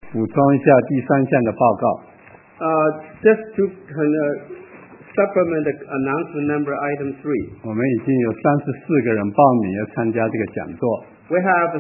补充一下第三项的报告。 Just to supplement announcement number item 3. 我们已经有34个人报名要参加这个讲座。 We have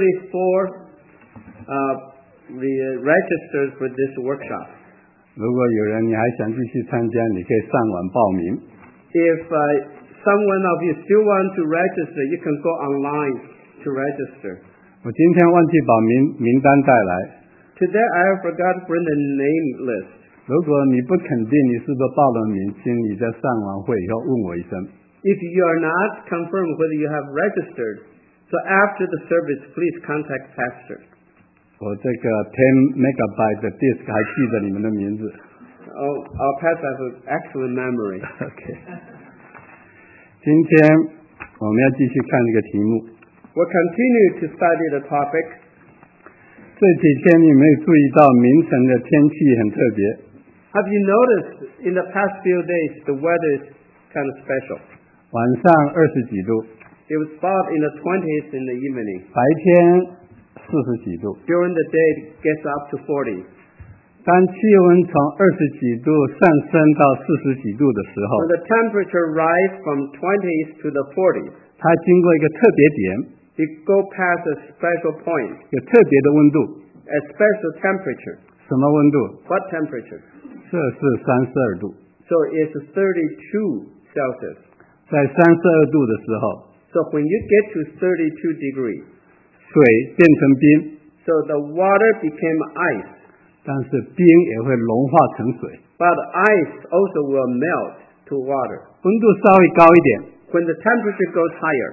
34 registered for this workshop. 如果有人你还想继续参加，你可以上网报名。 If someone of you still want to register, you can go online to register. 我今天忘记把名单带来。 Today I forgot to bring the name list. 如果你不肯定你是不是报了名，请你在上完会以后问我一声。 If you are not confirmed whether you have registered, so after the service, please contact Pastor. 我这个10 megabyte 的 disk 还记得你们的名字。 Our Pastor has excellent memory. OK. 今天我们要继续看这个题目。 We'll continue to study the topic. 这几天你没有注意到凌晨的天气很特别。 Have you noticed in the past few days the weather is kind of special? 晚上20几度。 It was about in the 20s in the evening. 白天40几度。 During the day it gets up to 40. 当气温从20几度上升到40几度的时候， When the temperature rise from 20s to the 40s, 它经过一个特别点， it go past a special point, 有特别的温度。 a special temperature. 什么温度？ What temperature? 摄氏32度。 So it's 32 Celsius. 在32度的时候， So when you get to 32 degrees, 水变成冰， so the water became ice, 但是冰也会融化成水。 but ice also will melt to water. 温度稍微高一点， When the temperature goes higher,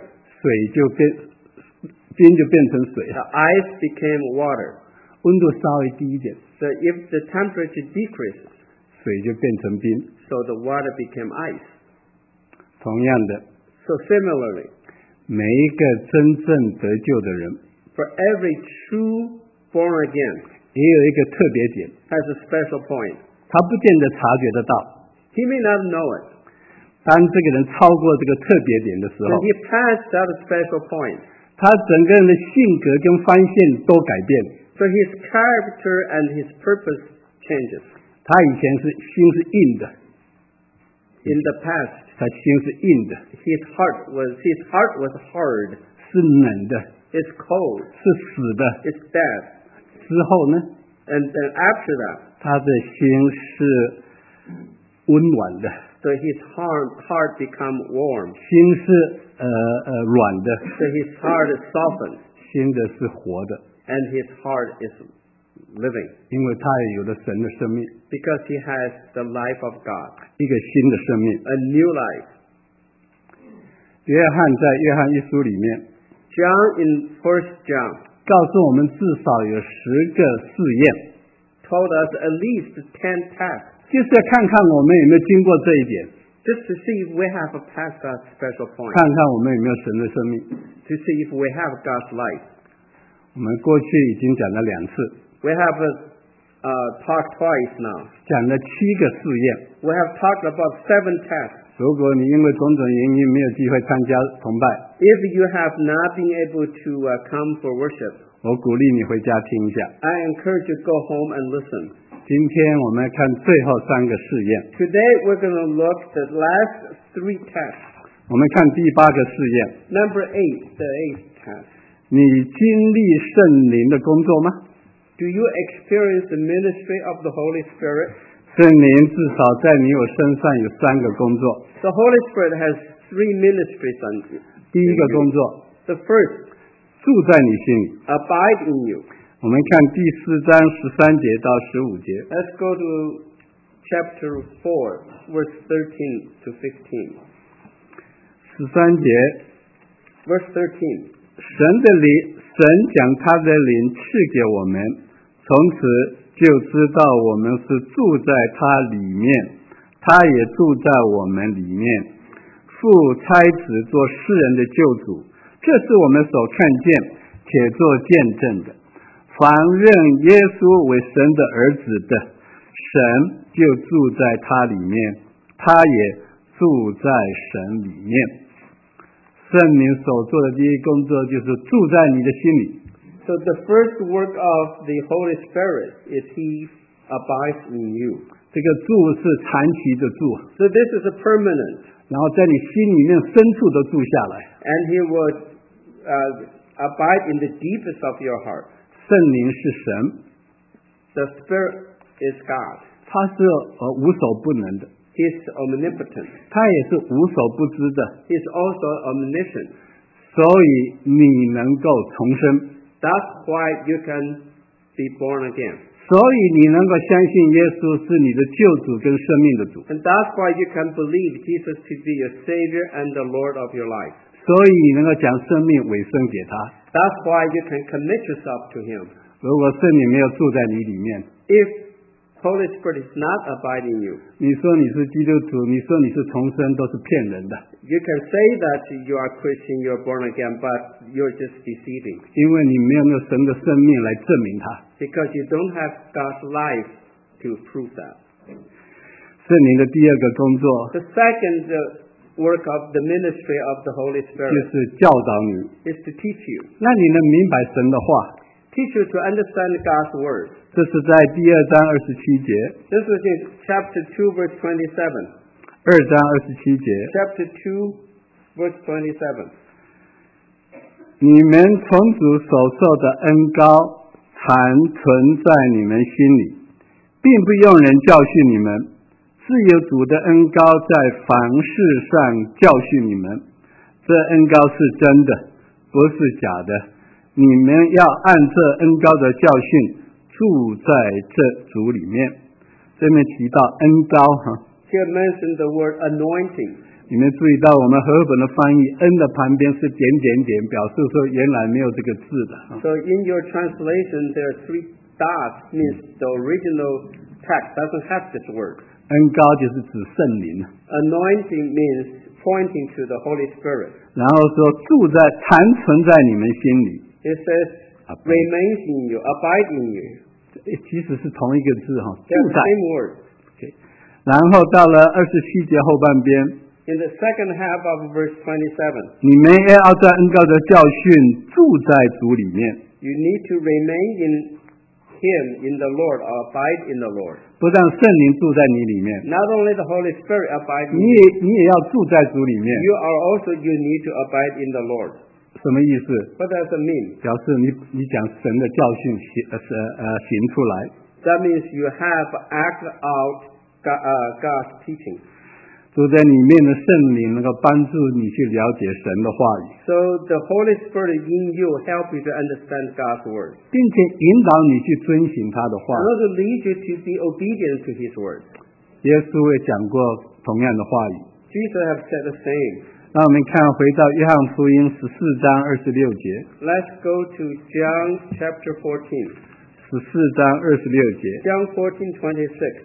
冰就变成水 the 了。 ice became water. 温度稍微低一点， So if the temperature decreases, 水就变成冰。 so the water became ice. 同样的， So similarly, 每一个真正得救的人， for every true born again 也有一个特别点， has a special point. 他不见得察觉得到。 He may not know it. 当这个人超过这个特别点的时候， When he passed that special point, 他整个人的性格跟方向都改变。 so his character and his purpose changes. 他以前心是硬的， In the past, 他心是硬的， his heart was hard. 是冷的， It's cold. 是死的。 It's dead. 之后呢， And then after that, 他的心是温暖的， so his heart become warm. 心是软的， So his heart is softened, 心的是活的， and his heart is living, 因为他也有了神的生命， because he has the life of God, 一个新的生命。 a new life. 约翰在约翰一书里面 John in 1 John 告诉我们，至少有10个试验， told us at least 10 tests, 就是要看看我们有没有经过这一点， just to see if we have passed that special point, 看看我们有没有神的生命。 to see if we have God's life. 我们过去已经讲了2次， We have talked twice now. 讲了7个试验。 We have talked about 7 tests. 如果你因为种种原因没有机会参加崇拜， If you have not been able to come for worship, 我鼓励你回家听一下。 I encourage you to go home and listen. 今天我们看最后3个试验。 Today we're going to look at the last 3 tests. 我们看第8个试验。 Number 8, the 8th test. 你经历圣灵的工作吗？ Do you experience the ministry of the Holy Spirit? 圣灵至少在你我身上有3个工作。 The Holy Spirit has 3 ministries on you. 第一个工作， The first, 住在你心里。 abide in you. 我们看第4章13节到15节。 Let's go to chapter 4, verse 13 to 15. 13节， Verse 13. 神将他的灵赐给我们，从此就知道我们是住在他里面，他也住在我们里面。父差子做世人的救主，这是我们所看见且做见证的。凡认耶稣为神的儿子的，神就住在他里面，他也住在神里面。圣灵所做的第一工作就是住在你的心里。 So the first work of the Holy Spirit is He abides in you. 这个住是长期的住， So this is a permanent, 然后在你心里面深处的住下来。 and He will abide in the deepest of your heart. 圣灵是神， The Spirit is God. 他是无所不能的， He is omnipotent. 他也是无所不知的， He is also omniscient. 所以你能够重生， That's why you can be born again. 所以你能够相信耶稣是你的救主跟生命的主， And that's why you can believe Jesus to be your Savior and the Lord of your life. 所以你能够将生命委身给他。 That's why you can commit yourself to Him. 如果圣灵没有住在你里面， If Holy Spirit is not abiding in you, 你说你是基督徒，你说你是重生，都是骗人的， you can say that you are Christian, you are born again, but you're just deceiving 因为你没有那个神的生命来证明他。 because you don't have God's life to prove that. 圣灵的第二个工作 The second work of the ministry of the Holy 就 Spirit 是教导你， is to teach you. 让你能明白神的话。 Teach you to understand God's word. 这是在第2章27节， This is in chapter 2, verse 27. 2章27节， Chapter 2, verse 27. 你们从主所受的恩膏常存在你们心里，并不用人教训你们，是有主的恩膏在凡事上教训你们。这恩膏是真的，不是假的。你们要按这恩膏的教训住在这主里面。这边提到恩膏哈， Here mentioned the word anointing. 你们注意到我们和合本的翻译，恩的旁边是点点点，表示说原来没有这个字的。 So in your translation, there are 3 dots, means the original text doesn't have this word. 恩膏就是指圣灵， Anointing means pointing to the Holy Spirit. 然后说常存在你们心里， It says, remains in you, abide in you. 其实是同一个字哈， They're 住 the 在。 same word. 然后到了27节后半边， In the second half of verse 27, 你们也要在恩膏的教训住在主里面， you need to remain in Him, in the Lord, or abide in the Lord. 不但圣灵住在你里面， Not only the Holy Spirit abide in 你也要住在主里面。 you are also, you need to abide in the Lord. 什么意思？ What does it mean? 表示你讲神的教训行出来。 That means you have acted out God's teaching. 住在里面的圣灵能够帮助你去了解神的话语， So the Holy Spirit in you help you to understand God's word. 并且引导你去遵行他的话 And also lead you to be obedient to His word. 耶稣也讲过同样的话语。 Jesus have said the same. 那我们看回到约翰福音14章26节， Let's go to John chapter 14. 14章26节， John 14:26.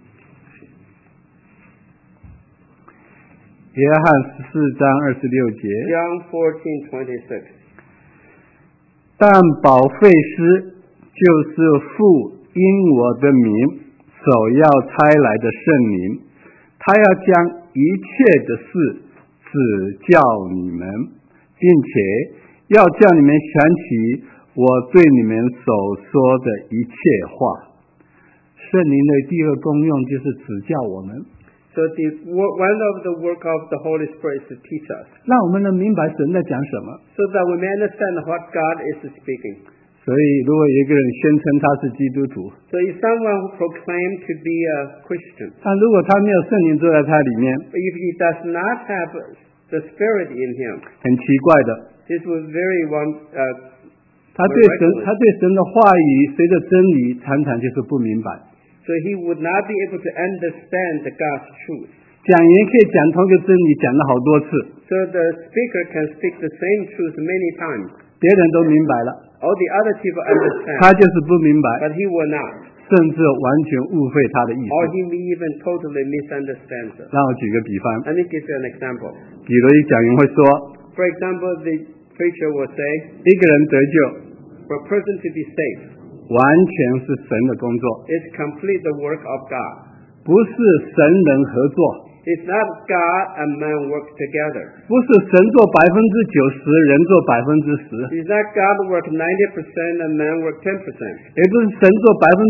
约翰14章26节。 John 14:26. 但保惠师就是父因我的名所要差来的圣灵，他要将一切的事指教你们，并且要叫你们想起我对你们所说的一切话。圣灵的第二功用就是指教我们， So one of the work of the Holy Spirit is to teach us, 让我们能明白神在讲什么。 so that we may understand what God is speaking. 所以如果有一个人宣称他是基督徒， So if someone who proclaims to be a Christian, 但如果他没有圣灵住在他里面， if he does not have the Spirit in him, 很奇怪的， this was very 他对神的话语随着真理常常就是不明白。 so he would not be able to understand the God's truth. 讲员可以讲同一个真理讲了好多次， So the speaker can speak the same truth many times. 别人都明白了， All the other people 他 understand, 就是不明白， but he will not. 甚至完全误会他的意 Or 思。 he may even totally misunderstand it. 让我举个比方， Let me give you an example. 比如一讲员会说， For example, the preacher will say, 一个人得救 for a person to be saved, 完全是神的工作， it's complete the work of God. 不是神人合作， It's not God and man work together. 不是神做90%，人做10%， It's not God work 90% and man work 10%. 也不是神做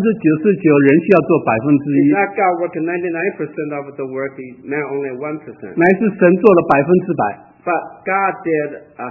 99%，人需要做 It's 1%， not God work 99% of the work, man only 1%. 乃是神做了100%。 But God did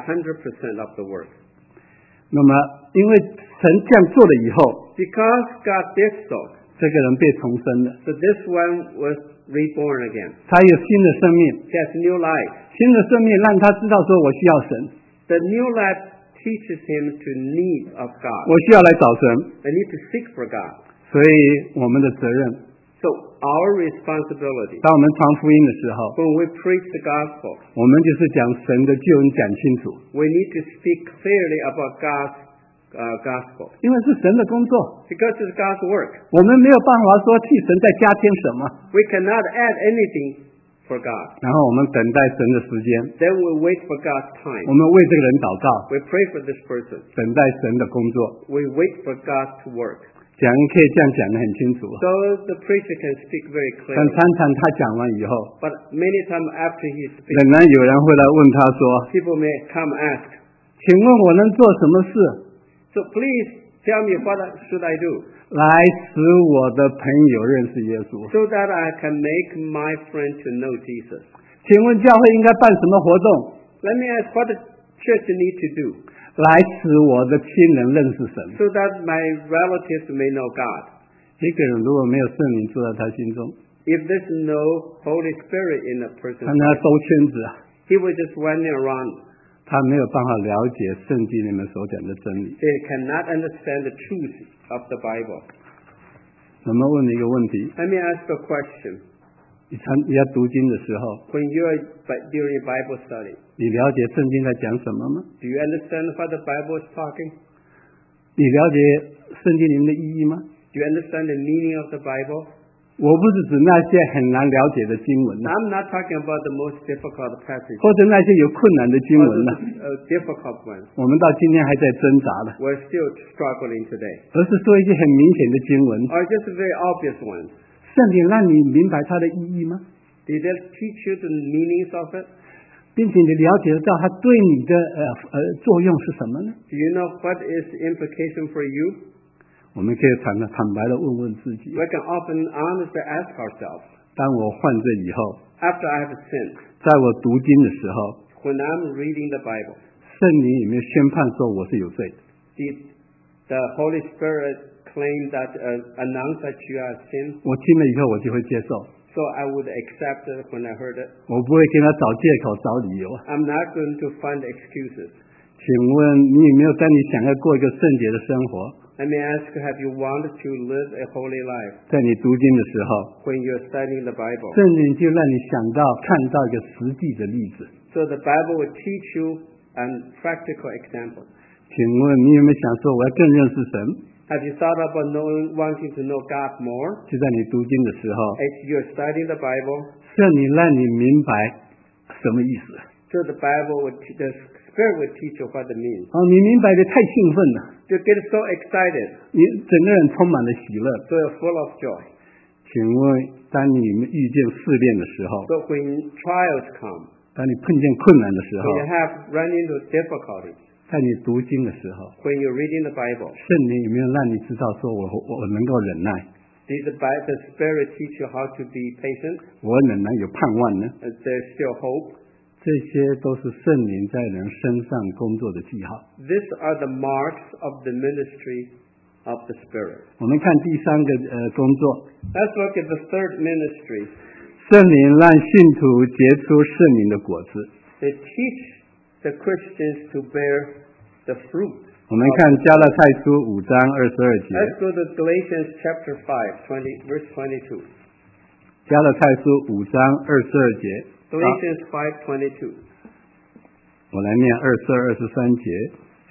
100% of the work. 那么，因为神这样做了以后， Because God did so, 这个人被重生了， so this one was reborn again. 他有新的生命， He has new life. 新的生命让他知道说，我需要神， The new life teaches him to need of 我 God. 需要来找神， I need to seek for God. 所以我们的责任， So our responsibility 当我们传福音的时候， when we preach the gospel, 我们就是讲神的救恩讲清楚， we need to speak clearly about God's gospel. 因为是神的工作， Because it's God's work. 我们没有办法说替神再加添什么， We cannot add anything for God. 然后我们等待神的时间， Then we wait for God's 我 time. 们为这个人祷告， We pray for this person. 等待神的工作， We wait for God to work. 讲可以这样讲得很清楚。 So the preacher can speak very 但 clearly. 常常他讲完以后， But many times after he 仍 speaks, 然有人会来问他说 people may come ask, 请问我能做什么事 so please tell me what should I do 来使我的朋友认识耶稣？ so that I can make my friend to know Jesus. 请问教会应该办什么活动 Let me ask what the church need to do 来使我的亲人认识神？ so that my relatives may know God. 一个人如果没有圣灵住在他心中， If there's no Holy Spirit in a 他 person's 那 life, 兜圈子啊， he will just running around. 他没有办法了解圣经里面所讲的真理。 They cannot understand the truth of the Bible. 我们问你一个问题： Let me ask a question. 你要读经的时候， When you're during Bible study, 你了解圣经在讲什么吗？ do you understand what the Bible is talking? 你了解圣经里面的意义吗？ Do you understand the meaning of the Bible? 我不是指那些很难了解的经文呐， I'm not talking about the most difficult passages 或者那些有困难的经 or 文呐， the difficult ones. 我们到今天还在挣扎的， We're still struggling today. 而是说一些很明显的经文。 Or just very obvious ones. 圣经让你明白它的意义吗？ Did they teach you the meanings of it? 并且你了解得到它对你的作用是什么呢？ Do you know what is the implication for you? 我们可以坦白的问问自己： We can often honestly ask ourselves, 当我犯罪以后， after I have sinned, 在我读经的时候， when I'm reading the Bible, 圣灵有没有宣判说我是有罪的？ did the Holy Spirit claim that, announce that you have sinned? 我听了以后，我就会接受， So I would accept it when I heard it. 我不会跟他找借口、找理由。 I'm not going to find excuses. 请问你有没有当你想要过一个圣洁的生活， Let me ask you, have you wanted to live a holy life 在你读经的时候， when you're studying the Bible? 圣灵就让你想到、看到一个实际的例子。 So the Bible will teach you a practical example. 请问你有没有想说我要更认识神？ Have you thought about wanting to know God more? 就在你读经的时候， As you're studying the Bible, 圣灵让你明白什么意思。 so the Bible would, the Spirit would teach you what it means. 哦，你明白的太兴奋了， You get so excited, 你整个人充满了喜乐。 so you're full of joy. 请问，当你遇见试炼的时候， So when trials come, 当你碰见困难的时候 when，you have run into difficulties, 在你读经的时候， when you're reading the Bible, 圣灵有没有让你知道说我能够忍耐， did the Spirit teach you how to be patient? 我仍然有盼望呢？ There's still hope. 这些都是圣灵在人身上工作的记号。 These are the marks of the ministry of the Spirit. 我们看第三个工作， Let's look at the third ministry. 圣灵让信徒结出圣灵的果子。 They teach the Christians to bear the fruit. 我们看加勒泰书5章22节， Let's go to Galatians chapter 5, verse 22. 加勒泰书5章22节。 Galatians 5:22. 我来念22、23节。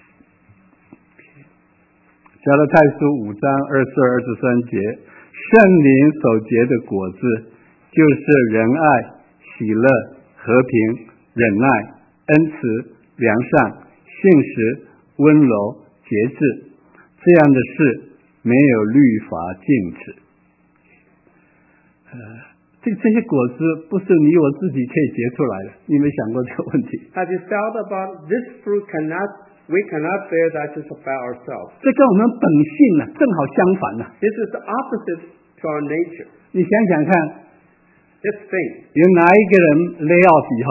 加勒泰书5章22、23节，圣灵所结的果子，就是仁爱、喜乐、和平、忍耐、恩慈、良善、信实、温柔、节制。这样的事没有律法禁止。 这些果子不是你我自己可以结出来的，你有没有想过这个问题？ Have you thought about this fruit we cannot bear that just by ourselves? 这跟我们本性呢正好相反呢。 This is the opposite to our nature. 你想想看， Just think, 有哪一个人 lay off 以后，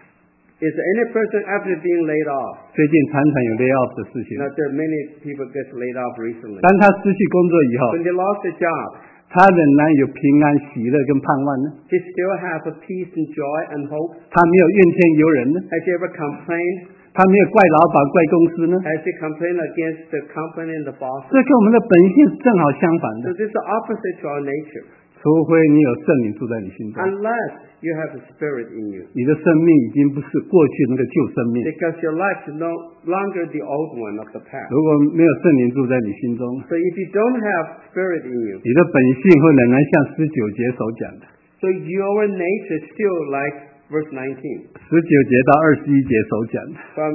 is any person after being laid off? 最近常常有 lay off 的事情， Now, there are many people get laid off recently. 当他失去工作以后， When they lost their job, 他仍然有平安、喜乐跟盼望呢？ they still have a peace and joy and hope. 他没有怨天尤人呢？ Has he ever complained? 他没有怪老板、怪公司呢？ Has he complained against the company and the boss? 这跟我们的本性是正好相反 So 的。 this is the opposite to our nature. 除非你有圣灵住在你心中， Unless you have the Spirit in you. 你的生命已经不是过去那个旧生命。 Because your life is no longer the old one of the past. 如果没有圣灵住在你心中， So if you don't have Spirit in you, 你的本性会仍然像19节所讲的 so your nature is still like verse 19. ，19节到21节所讲的， From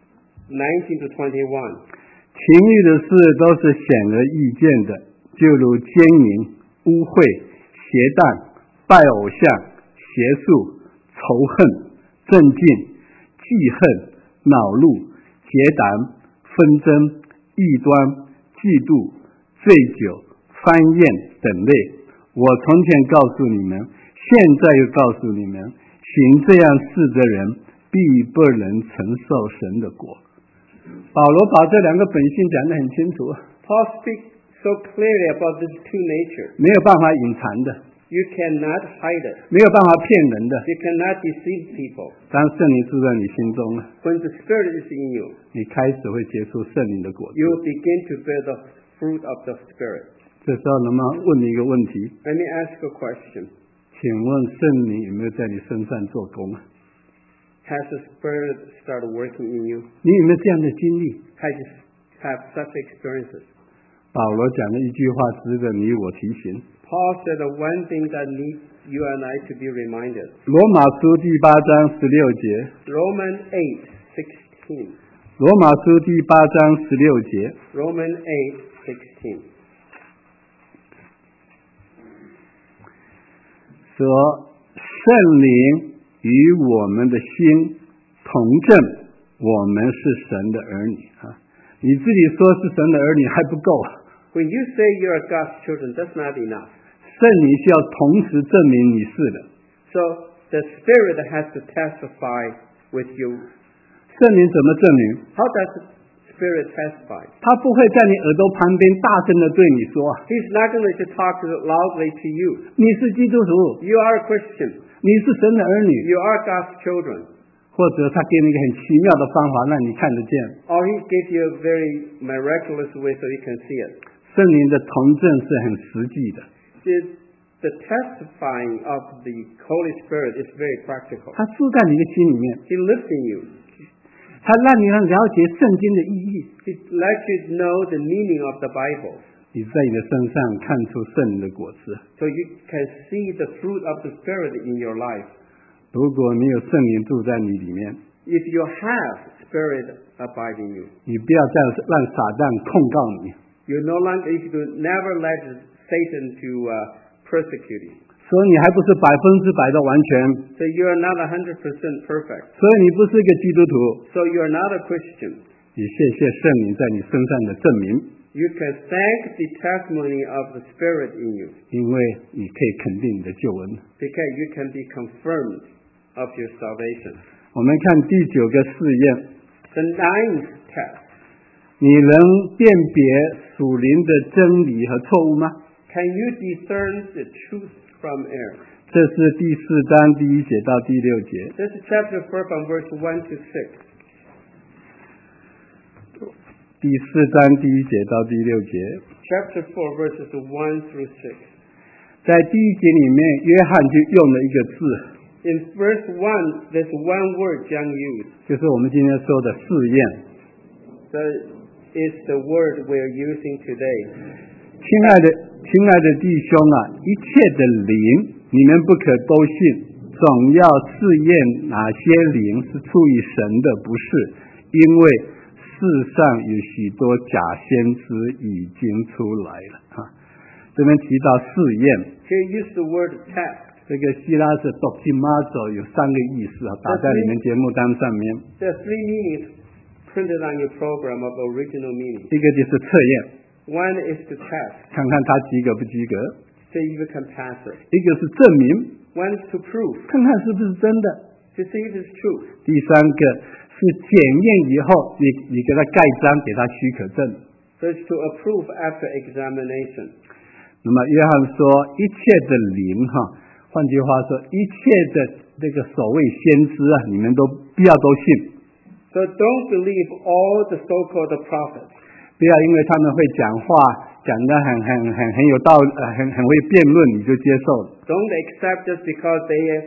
19 to 21. 情欲的事都是显而易见的，就如奸淫、污秽、邪荡、拜偶像、邪术、仇恨、正劲、记恨、恼怒、结党、纷争、异端、嫉妒、醉酒、翻宴等类。我从前告诉你们，现在又告诉你们，行这样事的人必不能承受神的国。保罗把这两个本性讲得很清楚， Paul speaks so clearly about these two natures. 没有办法隐藏的， You cannot hide it. 没有办法骗人的。 You cannot deceive people. 当圣灵住在你心中， When the Spirit is in you, 你开始会结出圣灵的果子。 you will begin to bear the fruit of the Spirit. 这时候能不能问你一个问题？ Let me ask a question. 请问圣灵有没有在你身上做工？ Has the Spirit started working in you? 你有没有这样的经历？ Have you have such experiences? 保罗讲的一句话值得你我提醒。 Paul said the one thing that needs you and I to be reminded. 罗马书第8章16节， Romans 8:16. 罗马书第8章16节， Romans 8:16. 说圣灵与我们的心同证，我们是神的儿女啊！你自己说是神的儿女还不够， When you say you're God's children, that's not enough. 圣灵需要同时证明你是的。 So the Spirit has to testify with you. 圣灵怎么证明？ How does the Spirit testify? 他不会在你耳朵旁边大声的对你说 He's not going to talk loudly to you. 你是基督徒， You are a Christian. 你是神的儿女， You are God's children. 或者他给你一个很奇妙的方法让你看得见。 Or He gave you a very miraculous way so you can see it. 圣灵的同证是很实际的， The testifying of the Holy Spirit is very practical. 他住在你的心里面， He lives in you. 他让你了解圣经的意义。 He lets you know the meaning of the Bible. 你在你的身上看出圣灵的果子。 So you can see the fruit of the Spirit in your life. 如果你有圣灵住在你里面， If you have Spirit abiding you, 你不要再让撒旦控告你， you no longer, you do never let Satan to persecute you. 说你还不是100%的完全， So you are not 100% perfect. 所以你不是一个基督徒。 So you are not a Christian. 你谢谢圣灵在你身上的证明， You can thank the testimony of the Spirit in you 因为你可以肯定你的救恩。 because you can be confirmed of your salvation. 我们看第9个试验， The ninth test. 你能辨别属灵的真理和错误吗？ Can you discern the truth from error? 这是第4章第1节到第6节。 This is chapter 4 from verse 1 to 6. 第4章第1节到第6节， Chapter 4 verses 1 through 6. 在第1节里面，约翰就用了一个字， In verse 1, there's one word John used. 就是我们今天说的试验。 That is the word we're using today. 亲爱的弟兄啊，一切的灵，你们不可都信，总要试验哪些灵是出于神的，不是，因为世上有许多假先知已经出来了啊。这边提到试验， Here use the word test. 这个希腊是 dokimazo 有3个意思啊，打在你们节目单上面。 There are 3 meanings printed on your program of original meaning. 一个就是测验， One is to test, 看看他及格不及格； see if you can pass it. 一个是证明， One is to prove, 看看是不是真的； to see if it's true. 第3个是检验以后，你给他盖章，给他许可证。 So it's to approve after examination. 那么约翰说，一切的灵哈，换句话说，一切的这个所谓先知啊，你们都不要都信， So don't believe all the so-called prophets. 不要因为他们会讲话，讲得很有道理，很会辩论，你就接受了。 Don't accept just because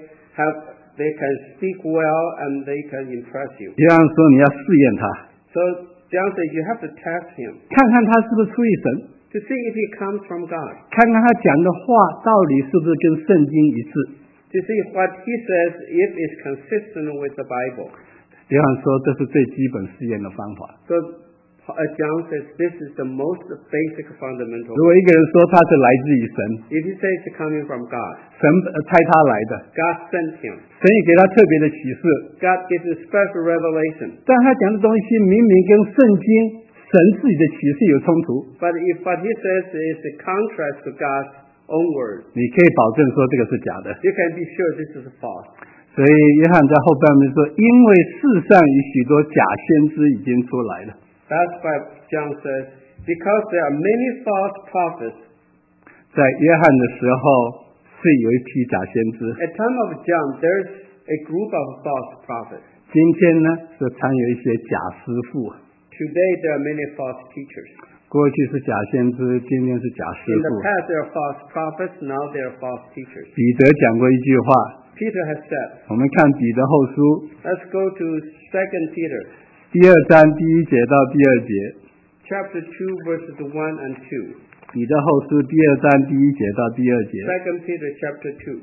they can speak well and they can impress you. 约翰说，你要试验他， So John says you have to test him 看看他是不是出于神， to see if he comes from God, 看看他讲的话到底是不是跟圣经一致。 to see what he says if it's consistent with the Bible. 约翰说，这是最基本试验的方法。 So John says this is the most basic fundamental. 如果一个人说他是来自于神， If he says it's coming from God, 神差他来的， God sent him. 神也给他特别的启示， God gives a special revelation. 但他讲的东西明明跟圣经、神自己的启示有冲突， But if what he says is a contrast to God's own word, 你可以保证说这个是假的。 you can be sure this is false. 所以约翰在后半面说，因为世上有许多假先知已经出来了。 That's why John says, because there are many false prophets. 在约翰的时候是有一批假先知， At time of John, there's a group of false prophets. 今天呢是常有一些假师傅， Today, there are many false teachers. 过去是假先知，今天是假师 In the 傅。 past, there are false prophets. Now, there are false teachers. 彼得讲过一句话， Peter has said, 我们看彼得后书 let's go to 2 Peter, 第2章第1节到第2节， chapter 2, verses 1 and 2. 彼得后书第2章第1节到第2节。 2 Peter, chapter 2,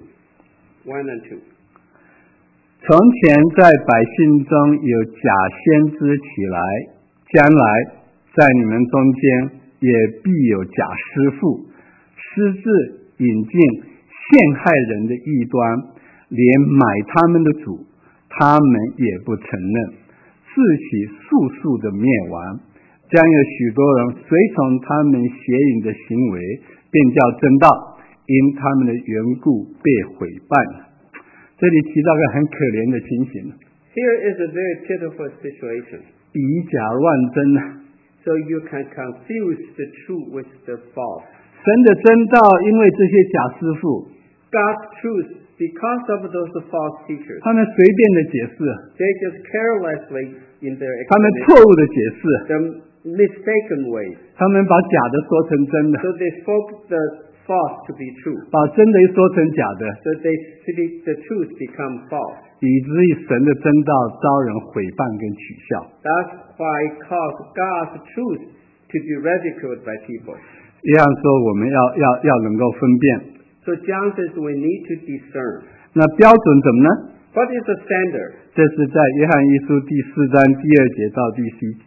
1 and 2. 从前在百姓中有假先知起来，将来在你们中间也必有假师傅，私自引进陷害人的异端，连买他们的主，他们也不承认，自起速速的灭亡。将有许多人随从他们邪淫的行为，便叫真道因他们的缘故被毁谤了。这里提到个很可怜的情形， Here is a very pitiful situation. 以假乱真啊！ So you can confuse the true with the false. 神的真道，因为这些假师傅， God's truth, because of those false teachers, 他们随便的解释， they just carelessly in their 他们 explanation, 错误的解释， the mistaken ways. 他们把假的说成真的， So they spoke the false to be true. 把真的说成假的， So they speak the truth become false. 以至于神的真道遭人毁谤跟取笑。 That's why it caused God's truth to be ridiculed by people. 约翰说，我们要能够分辨。 So John says we need to discern. 那标准怎么呢？ What is the standard? 这是在约翰一书第4章第2节到第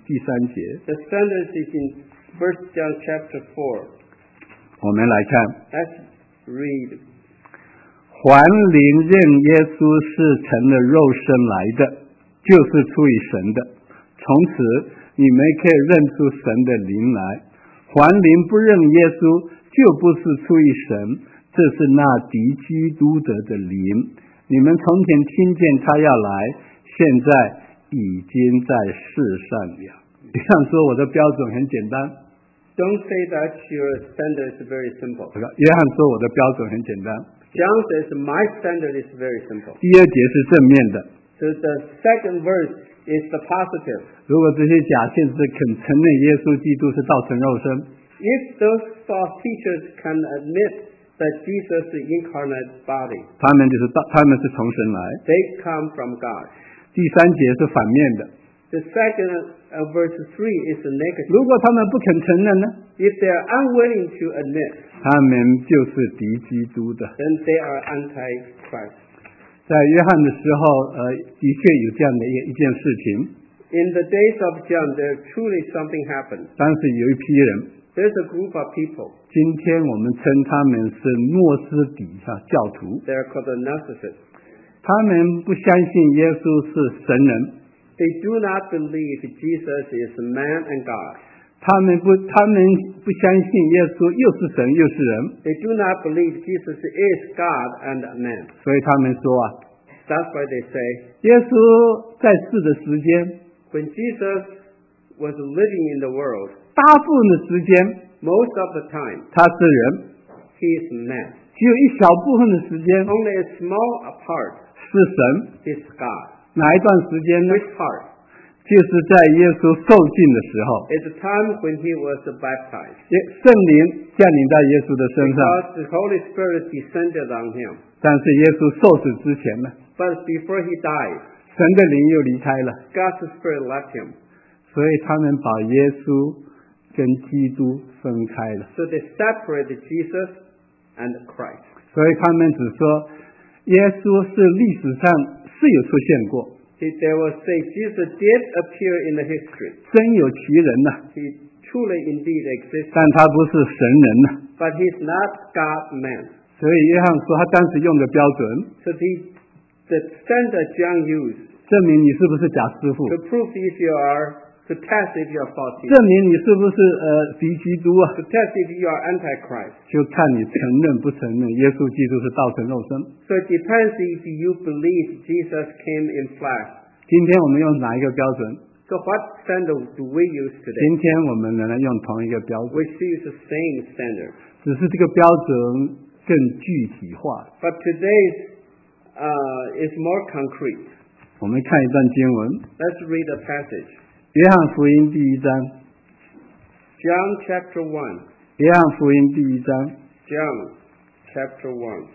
3节。 The standard is in 1 John chapter 4. 我们来看， Let's read. 还灵认耶稣是成了肉身来的，就是出于神的。从此你们可以认出神的灵来。还灵不认耶稣，就不是出于神，这是那敌基督的灵。你们从前听见他要来，现在已经在世上了。这样说我的标准很简单。 Don't say that your standard is very simple. 约翰说我的标准很简单。 John says my standard is very simple. 第2节是正面的。 So the second verse is the positive. 如果这些假先知肯承认耶稣基督是道成肉身， If those false teachers can admit that Jesus is the incarnate body, 他们是从神来。 they come from God. 第3节是反面的。 The second verse 3 is the negative. 如果他们不肯承认呢， If they are unwilling to admit, 他们就是敌基督的。 then they are anti-Christ. 在约翰的时候，的确有这样的一件事情。 In the days of John, there truly something happened. 当时有一批人， There's a group of people. 今天我们称他们是诺斯底教徒， They're called the Gnostics. 他们不相信耶稣是神人， They do not believe Jesus is man and God. 他们不相信耶稣又是神又是人， They do not believe Jesus is God and man. 所以他们说 That's why they say, 耶稣在世的时间， when Jesus was living in the world, 大部分的时间 most of the time, 他是人， he is man. 只有一小部分的时间 Only a small part 是神。 is God. 哪一段时间呢？ Which part? 就是在耶稣受尽的时候， At the time when he was baptized. 圣灵降临在耶稣的身上， Because the Holy Spirit descended on him. 但是耶稣受死之前呢， But before he died, 神的灵又离开了， God's Spirit left him. 所以他们把耶稣跟基督分开了。 So they separated Jesus and Christ. 所以他们只说耶稣是历史上是有出现过， They will say Jesus did appear in the history. 真有其人呐， He truly indeed exists, 但他不是神人呐。 but he's not God-man. 所以约翰说他当时用的标准， So the standard John used 证明你是不是假师傅， to prove if you are, to test if you are faulty, 证明你是不是敌基督啊， to test if you are Antichrist. 就看你承认不承认耶稣基督是道成肉身。 So it depends if you believe Jesus came in flesh. 今天我们用哪一个标准？ So what standard do we use 今 today? 天我们仍然用同一个标准， We still use the same standard. 只是这个标准更具体化。 But today's is more concrete. 我们看一段经文， Let's read a passage. 约翰福音第1章， John chapter 1. 约翰福音第1章， John chapter 1.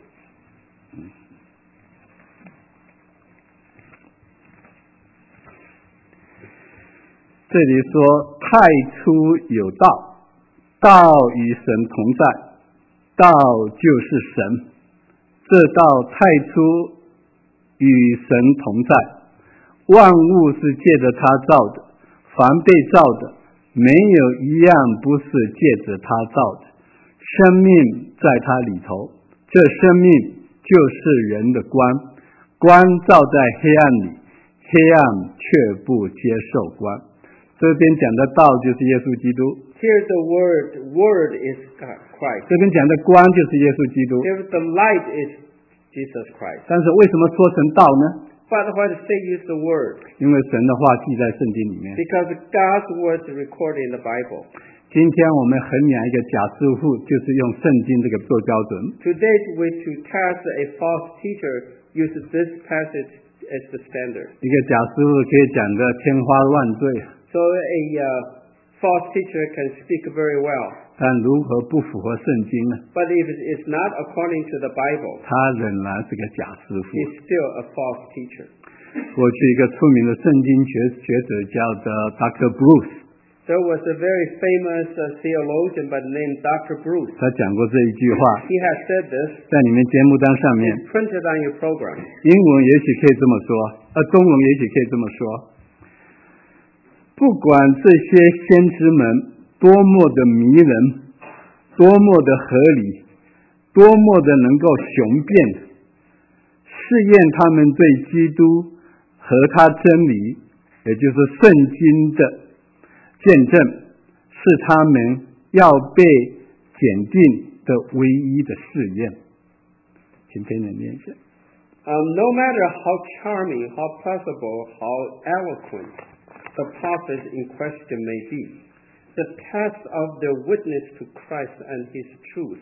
这里说太初有道，道与神同在，道就是神。这道太初与神同在，万物是借着他造的，凡被造的，没有一样不是借着他造的。生命在他里头，这生命就是人的光，光照在黑暗里，黑暗却不接受光。这边讲的道就是耶稣基督， Here the word is Christ. 这边讲的光就是耶稣基督。 Here the light is Jesus Christ. 但是为什么说成道呢？ But why does they use the word? 因为神的话记在圣经里面。 Because God's word is recorded in the Bible. 今天我们衡量一个假师傅，就是用圣经这个做标准。 Today, we to test a false teacher uses this passage as the standard. 一个假师傅可以讲得天花乱坠， So a false teacher can speak very well. 但如何不符合圣经呢？ But if it is not according to the Bible, 他仍然是个假师傅。 he's still a false teacher. 过去一个出名的圣经学者叫做 Dr. Bruce， There was a very famous theologian by the name Dr. Bruce. 他讲过这一句话， He has said this, 在你们节目单上面， printed on your program. 英文也许可以这么说，中文也许可以这么说。不管这些先知们多么的迷人，多么的合理，多么的能够雄辩，试验他们对基督和他真理，也就是圣经的见证，是他们要被检定的唯一的试验。请听人念一下。 No matter how charming, how plausible, how eloquent the prophet in question may be, the test of their witness to Christ and his truth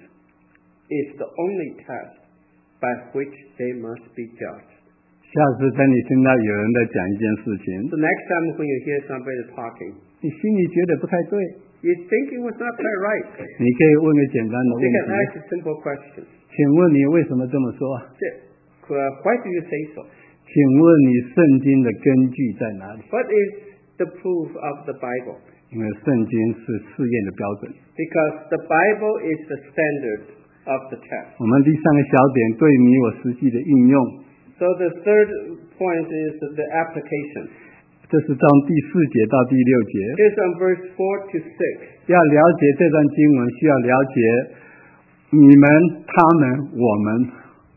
is the only test by which they must be judged. 下次当你听到有人在讲一件事情， The next time when you hear somebody talking, 你心里觉得不太对， you think it was not quite right. 你可以问个简单的问 You can 题， ask a simple question. 请问你为什么这么说？ Why do you say so? 请问你圣经的根据在哪里？ What is the proof of the Bible? 因为圣经是试验的标准。 Because the Bible is the standard of the test. 我们第三个小点对你我实际的应用， So the third point is the application. 这是从第4节到第6节。 is on verse 4 to 6. 要了解这段经文，需要了解你们、他们、我们。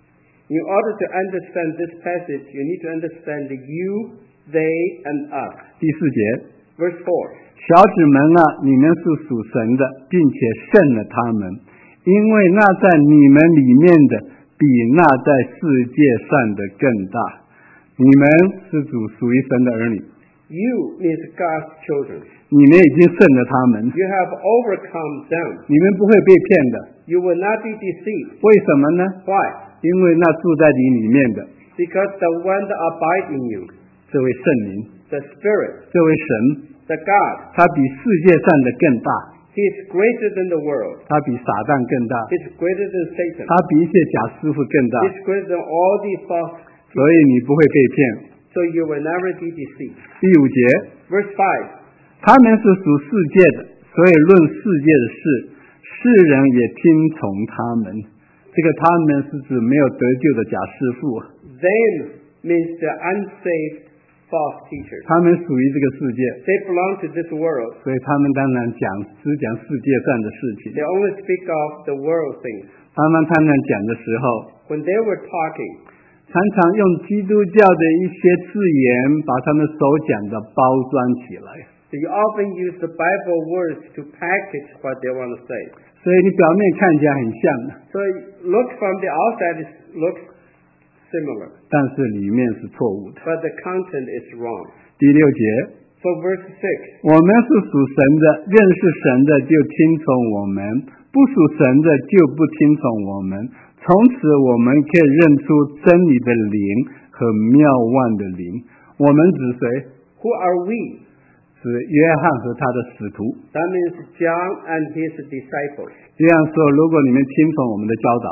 In order to understand this passage, you need to understand the you, they, and us. 第4节， Verse 4. 小子们啊，你们是属神的，并且胜了他们，因为那在你们里面的，比那在世界上的更大。你们是属于神的儿女， You means God's children. 你们已经胜了他们， You have overcome them. 你们不会被骗的。 You will not be deceived. 为什么呢？ Why? 因为那住在你里面的 Because the one that abide in you, 这位圣灵， the Spirit, 这位神， the God, 他比世界上的更大， He is greater than the world. 他比撒旦更大， He is greater than Satan. 他比一些假师傅更大， He is greater than all these false. 所以你不会被骗。 So you will never be deceived. 第5节， Verse 5. 他们是属世界的，所以论世界的事，世人也听从他们。这个他们是指没有得救的假师傅， Them means the unsaved false teachers. 他们属于这个世界， They belong to this world. 所以他们当然只讲世界上的事情。 They only speak of the world things. 他们常常讲的时候， When they were talking, 常常用基督教的一些字眼，把他们所讲的包装起来。 they often use the Bible words to package what they want to say. 所以你表面看起来很像， So it looks from the outside, it looks similar, 但是里面是错误的。 but the content is wrong. 第6节， So verse 6. 我们是属神的，认识神的就听从我们，不属神的就不听从我们。从此我们可以认出真理的灵和妙望的灵。我们指谁？ Who are we? 指约翰和他的使徒。 That means John and his disciples. 这样说，如果你们听从我们的教导，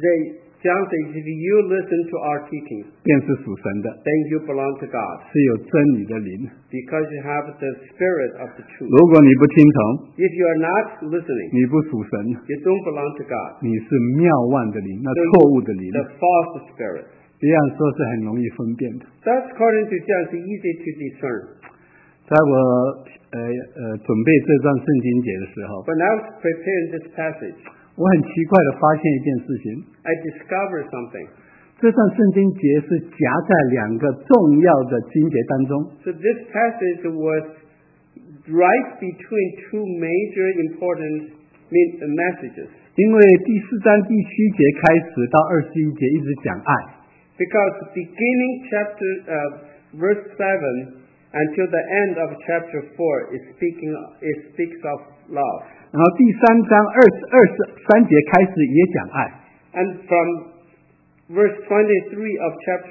John says, if you listen to our teaching, 便是属神的， then you belong to God, 是有真理的灵。 because you have the spirit of the truth. 如果你不听从， If you are not listening, 你不属神， you don't belong to God. 你是妙望的灵，那错误的灵。 The false spirit. 这样说是很容易分辨的。 That's according to John, it's easy to discern. 在我准备这段圣经节的时候， When I was preparing this passage, 我很奇怪的发现一件事情， I discovered something. 这段圣经节是夹在2个重要的经节当中。 So this passage was right between two major important messages. 因为第4章第7节开始到21节一直讲爱， Because beginning verse 7 until the end of chapter 4 it speaks of love. 然后第3章23节开始也讲爱， And from verse 23 of chapter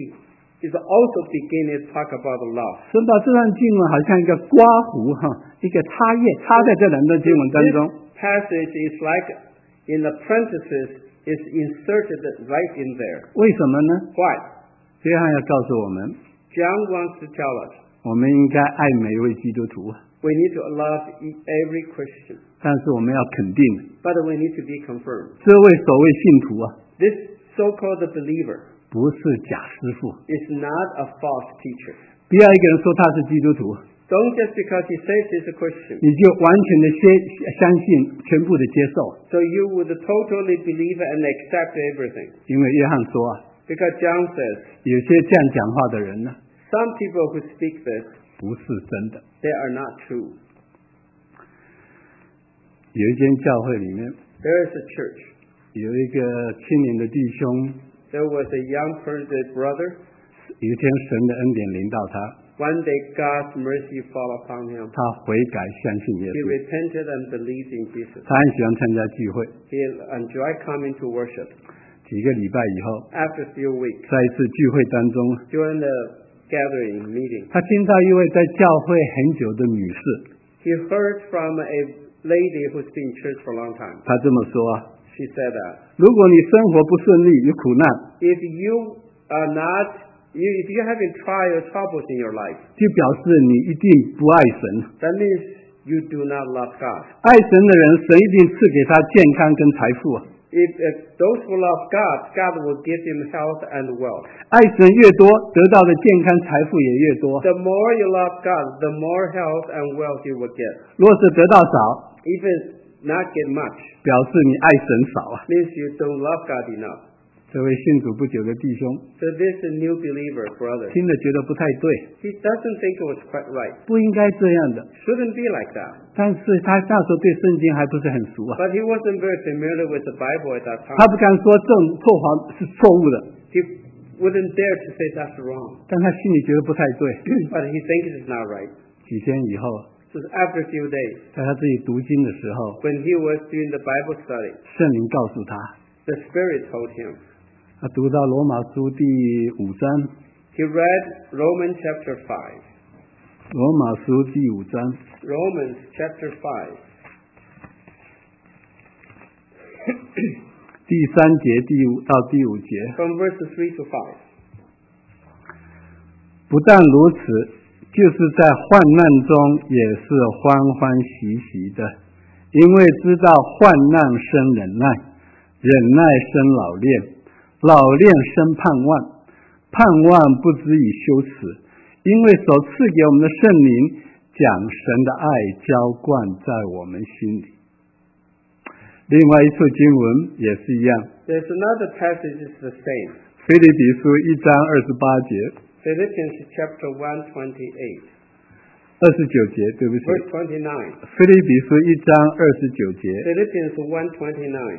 3 is also beginning to talk about love. 所以把这段经文好像一个刮胡一个插页插在这2段经文当中。 This passage is like in the parenthesis is inserted right in there. 为什么呢？ Why? 约翰要告诉我们， John wants to tell us 我们应该爱每一位基督徒， we need to love every Christian, 但是我们要肯定， but we need to be confirmed. 这位所谓信徒 This so-called believer 不是假师傅。 is not a false teacher. 不要一个人说他是基督徒， Don't just because he says he's a Christian, 你就完全的相信，全部的接受。 so you would totally believe and accept everything. 因为约翰说 Because John says 有些这样讲话的人呢， some people who speak this, 不是真的。 they are not true. 有一间教会里面， There is a church. 有一个青年的弟兄， There was a young person, brother. 有一天神的恩典临到他， One day God's mercy fell upon him. 他悔改相信耶 He 稣， repented and believed in Jesus. 他很喜欢参加聚会。 He enjoyed coming to worship. 几个礼拜以后， After a few weeks, 在一次聚会当中， during the gathering meeting, 他听到一位在教会很久的女士， he heard from a lady who's been in church for a long time. 她这么说 She said that 如果你生活不顺利，有苦难， if you having trials, troubles in your life, 就表示你一定不爱神。 that means you do not love God. 爱神的人，神一定赐给他健康跟财富。 If those who love God, God will give him health and wealth. 爱神越多，得到的健康财富也越多。 The more you love God, the more health and wealth you will get. 若是得到少， Even not get much 表示你爱神少啊。 means you don't love God enough. 这位信主不久的弟兄 So this is a new believer, brother. 听了觉得不太对， He doesn't think it was quite right. 不应该这样的。 Shouldn't be like that. 但是他那时候对圣经还不是很熟啊， But he wasn't very familiar with the Bible at that 他 time. 不敢说这种做法是错误的， He wouldn't dare to say that's wrong. 但他心里觉得不太对。 But he thinks it's not right. 几天以后， So after a few days, 在他自己读经的时候， when he was doing the Bible study, 圣灵告诉他， the Spirit told him. 他读到罗马书第5章， He read Romans chapter 5. 罗马书第5章 Romans chapter 5. 第3节到第5节。 From verses 3 to 5. 不但如此，就是在患难中也是欢欢喜喜的，因为知道患难生忍耐，忍耐生老练，老练生盼望，盼望不只以羞耻，因为所赐给我们的圣灵将神的爱浇灌在我们心里。另外一处经文也是一样， There's another passage is the same. 腓立比书1章28节 Philippians chapter 1, 28. 29节，对不起， Verse 29. 腓立比书1章29节。 Philippians 1:29.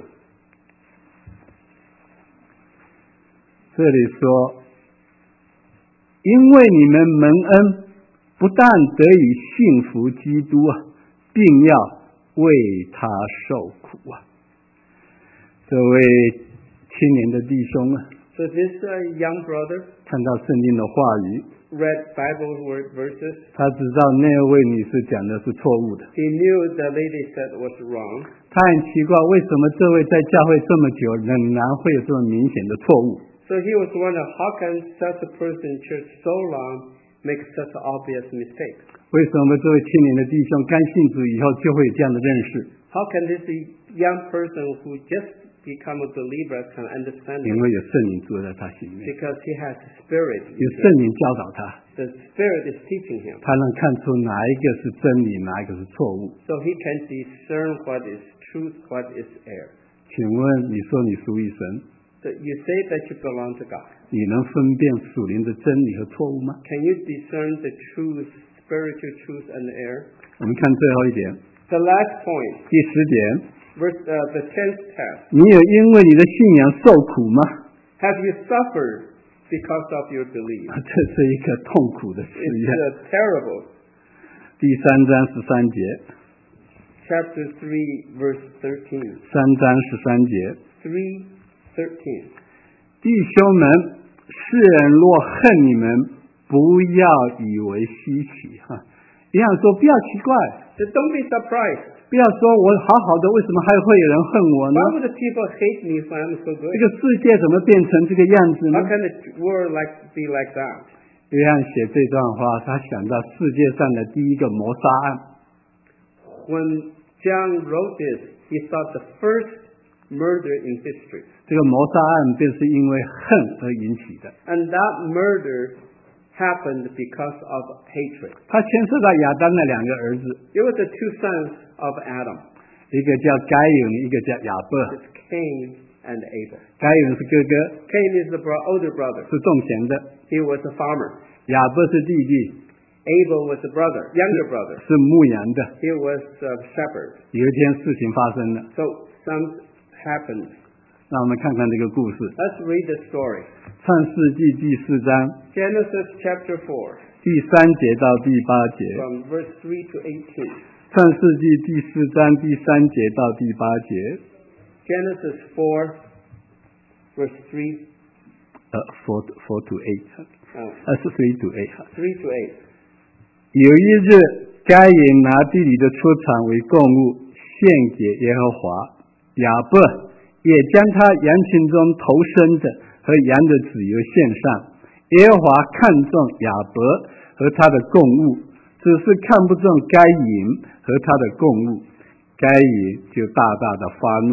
这里说，因为你们蒙恩，不但得以信服基督啊，并要为他受苦啊。这位青年的弟兄啊， So this young brother 看到圣经的话语， read Bible verses. 他知道那位女士讲的是错误的。 He knew the lady said was wrong. 他很奇怪，为什么这位在教会这么久，仍然会有这么明显的错误？ So he was wondering, how can such a person in church so long make such an obvious mistake? 为什么这位青年的弟兄刚信主以后就会有这样的认识？ How can this young person who just become a believer can understand 因 it? 为有圣灵住在他心里面， Because he has spirit. 有圣灵教导他， The spirit is teaching him. 他能看出哪一个是真理，哪一个是错误。 So he can discern what is truth, what is error. 请问你说你属于神， So you say that you belong to God. 你能分辨属灵的真理和错误吗？ Can you discern the truth, spiritual truth and error? 我们看最后一点， The last point, 第10点， the 10th test. 你有因为你的信仰受苦吗？ Have you suffered because of your belief? 这是一个痛苦的试 It's 验。 terrible. 第3章13节， Chapter 3, verse 13. 3章13节， 3:13. 弟兄们，世人若恨你们，不要以为稀奇哈。一样说，不要奇怪， So don't be surprised. 不要说我好好的，为什么还会有人恨我呢？ Why would the people hate me if I'm so 这 good? 个世界怎么变成这个样子呢 How？can the world be like that? 约翰写这段话，他想到世界上的第一个谋杀案， When John wrote this, he thought the first murder in history. 这个谋杀案便是因为恨而引起的。 And that murder happened because of hatred. 他牵涉到亚当的2个儿子， It was the two sons of Adam. 一个叫该隐，一个叫亚伯。 It's Cain and Abel. 该隐是哥哥， Cain is the older brother. 是种田的； He was a farmer. 亚伯是弟弟， Abel was the brother, younger brother. 是牧羊的。 He was a shepherd. 有一天事情发生了， So some happened. 让我们看看这个故事。 Let's read the story. 创世纪第4章 Genesis chapter 4, 第3节到第8节。 from verse 3 to 18. 创世纪第4章第3节到第8节。 Genesis 4, verse 3, 4 to 8， 是3 to 8。 3 to 8. 有一日，该隐拿地里的出产为供物献给耶和华，亚伯也将他羊群中头生的和羊的脂油献上。耶和华看中亚伯和他的供物，只是看不中该隐和他的供物。该隐就大大的发怒，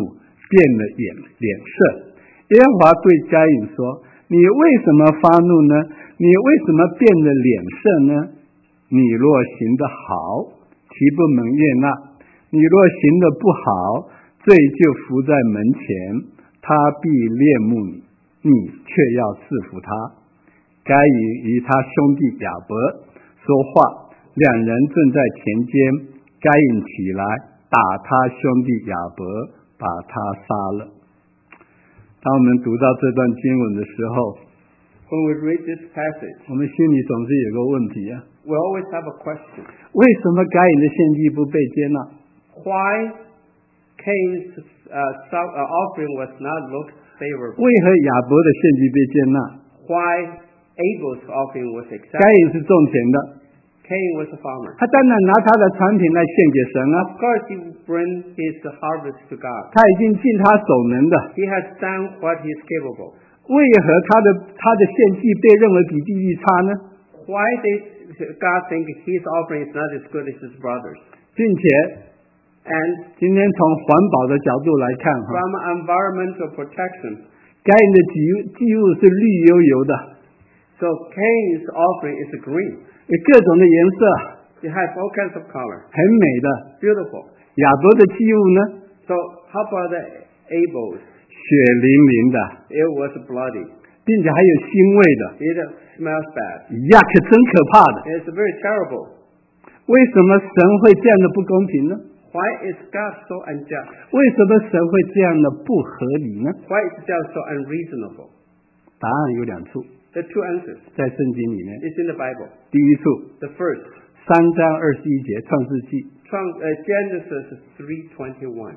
变了脸色。耶和华对该隐说：你为什么发怒呢？你为什么变了脸色呢？你若行得好，岂不蒙悦纳？你若行得不好，罪就伏在门前，他必恋慕你，你却要制服他。该隐与他兄弟亚伯说话，两人正在田间，该隐起来打他兄弟亚伯，把他杀了。当我们读到这段经文的时候， When we read this passage, 我们心里总是有个问题啊， we always have a question. 为什么该隐的献祭不被接纳？ Why Cain's offering was not looked favorable? 为何亚伯的献祭被接纳？ Why Abel's offering was 该 accepted? 隐是种田的， Cain was a farmer. 他当然拿他的产品来献给神啊， Of course, he bring his harvest to God. 他已经尽他所能的。 He has done what he is capable. 为何他的献祭被认为比弟弟差呢？ Why did God think his offering is not as good as his brother's? 并且 And 今天从环保的角度来看哈， from environmental protection, 该隐的祭物是绿油油的， so Cain's offering is green. 有各种的颜色， It has all kinds of color. 很美的。 Beautiful. 亚伯的祭物呢， So how about the Abel's? 血淋淋的， It was bloody. 并且还有腥味的， It smells bad. 呀，可真可怕的。 It's very terrible. 为什么神会这样的不公平呢？ Why is God so unjust? 为什么神会这样的不合理呢？ Why is God so unreasonable? 答案有两处， There are two answers. 在圣经里面。 It's in the Bible. 第一处， The first, 3章21节，创世纪。 Genesis 3:21.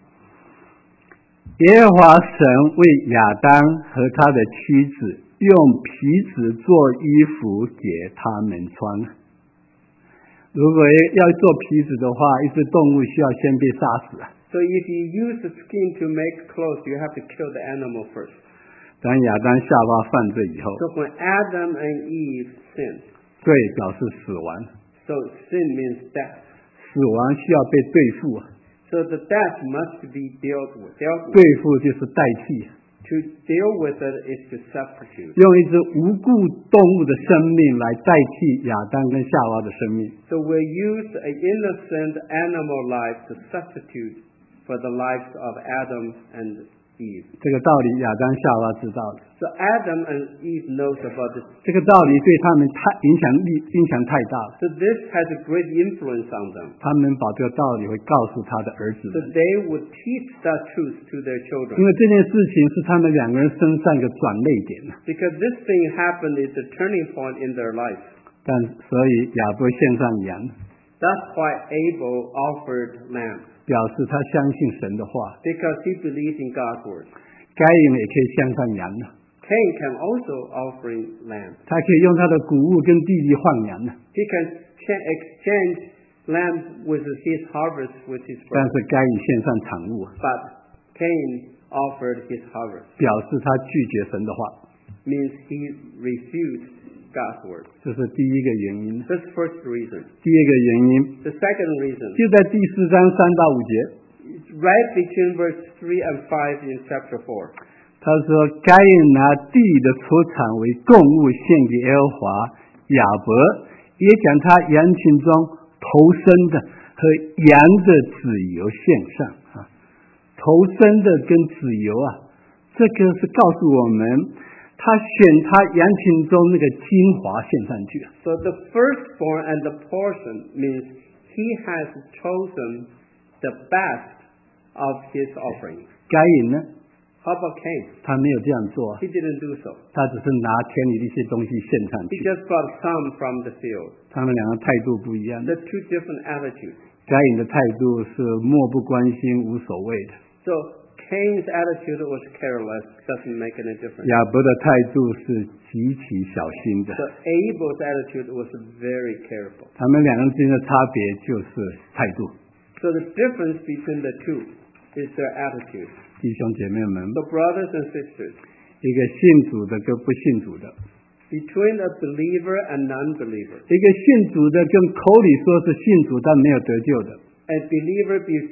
耶和华神为亚当和他的妻子用皮子做衣服给他们穿。如果要做皮子的话，一只动物需要先被杀死。 So if you use the skin to make clothes, you have to kill the animal first. 当亚当夏娃犯罪以后， So when Adam and Eve sinned, 罪表示死亡， so sin means death. 死亡需要被对付， So the death must be dealt with. 对付就是代替， To deal with it is to substitute. 用一只无辜动物的生命来代替亚当跟夏娃的生命。 So we use an innocent animal life to substitute for the lives of Adam and Eve. 这个道理亚当夏娃知道的， So Adam and Eve knows about this. 这个道理对他们影响太大了。 So this has a great influence on them. 他们把这个道理会告诉他的儿子 So 们， they would teach that truth to their 因 children. 为这件事情是他们两个人身上一个转捩点。 Because this thing happened is a turning point in their life. 但所以亚伯献上羊， That's why Abel offered lamb. 表示他相信神的话。 Because he believed in God's word. 该隐也可以献上羊了， Cain can also offer lamb. 他可以用他的谷物跟弟弟换羊了。 He can exchange lamb with his harvest with his 但 brother. 是该隐献上产物， But Cain offered his harvest. 表示他拒绝神的话， Means he refused God's word. 这是第一个原因。 That's the first reason. 第二个原因 The second reason 就在第4章3到5节， is right between verse 3 and 5 in chapter 4. 他说该隐拿地的出产为供物献给耶和华，亚伯也将他羊群中头生的和羊的脂油献上啊，头生的跟脂油啊，这个是告诉我们他选他羊群中那个精华献上去。 So the firstborn and the portion means he has chosen the best of his offering. 该隐呢， How about Cain? 他没有这样做， He didn't do so. 他只是拿田里的一些东西献上 He 去。 just brought some from the field. 他们两个态度不一样， The two different attitudes. 该隐的态度是漠不关心、无所谓的。 So Cain's attitude was careless, doesn't make any difference. 亚伯的态度是极其小心的。 So Abel's attitude was very careful. 他们两个人之间的差别就是态度。 So the difference between the two is their attitude. 弟兄姐妹们， So brothers and sisters, 一个信主的跟不信主的， between a believer and non-believer, 一个信主的跟口里说是信主但没有得救的， a believer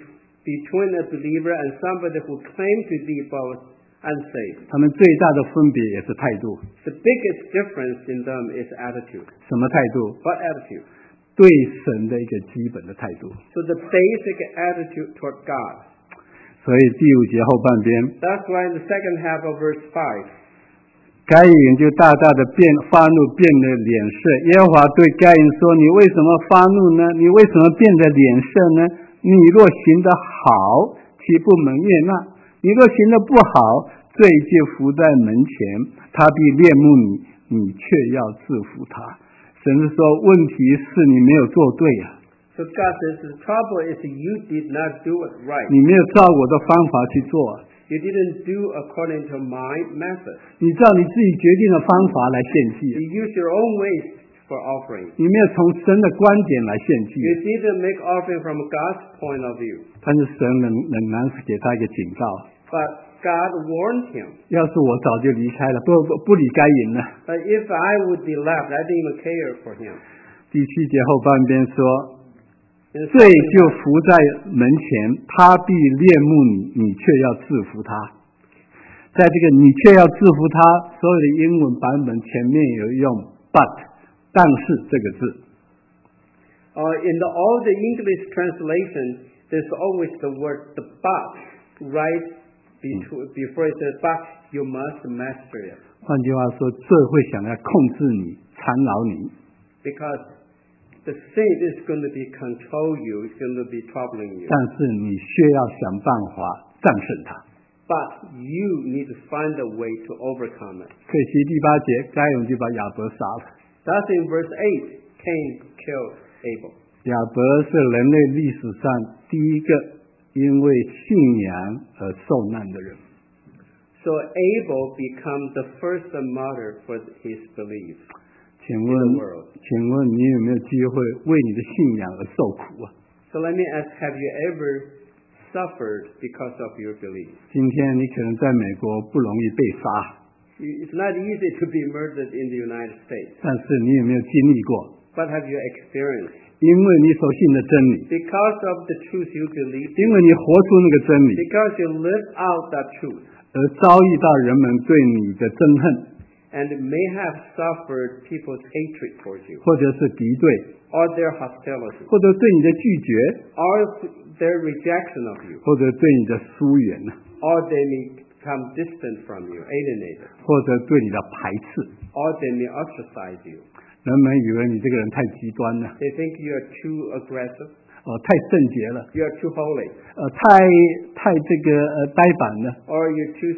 between a believer and somebody who claims to be both unsaved. 他们最大的分别也是态度。 The biggest difference in them is attitude. 什么态度？ What attitude? 对神的一个基本的态度。 So the basic attitude toward God. 所以第5节后半边， That's why in the second half of verse 5, 该隐就大大的发怒，变了脸色。耶和华对该隐说：“你为什么发怒呢？你为什么变了脸色呢？你若行得好，岂不蒙悦纳？你若行得不好，罪就伏在门前，他必恋慕你，你却要制服他。”神是说，问题是你没有做对啊， so God says the trouble is you did not do it right. 你没有照我的方法去做， You didn't do according to my method. 你照你自己决定的方法来献祭， You use your own ways for offering. 你没有从神的观点来献祭。 You didn't make offering from God's point of view. 但是神仍然是给他一个警告， But God warned him. 要是我早就离开了，不理该隐了。 But if I would be left, I didn't even care for him. 第7节后半边说， In the 罪 second 就 half, 伏在门前，他必恋慕你，你却要制服他。在这个你却要制服他，所有的英文版本前面有用 but 但是这个字， in all the English translation, there's always the word the but right before it says but you must master it. 换句话说，罪会想要控制你，缠绕你。 Because the sin is going to be control you, it's going to be troubling you. 但是你需要想办法战胜它。 But you need to find a way to overcome it. 可惜第8节，该隐就把亚伯杀了。 Thus in verse 8, Cain killed Abel. 亚伯是人类历史上第一个因为信仰而受难的人。 So Abel becomes the first martyr for his belief. 请 in 问 the world. 请问你有没有机会为你的信仰而受苦啊？ So let me ask, have you ever suffered because of your belief? 今天你可能在美国不容易被杀， It's not easy to be murdered in the United States. 但是你有没有经历过？ But have you experienced? 因为你所信的真理， Because of the truth you believe, 因为你活出那个真理， because you live out that truth, 而遭遇到人们对你的憎恨， and may have suffered people's hatred towards you, 或者是敌对， or their hostility, 或者对你的拒绝， or their rejection of you, 或者对你的疏远， or they may become distant from you, alienated, 或者对你的排斥。 or they may ostracize you. 人们以为你这个人太极端了， They think you are too aggressive, 太圣洁了， you are too holy, 太这个呆板了， or you're too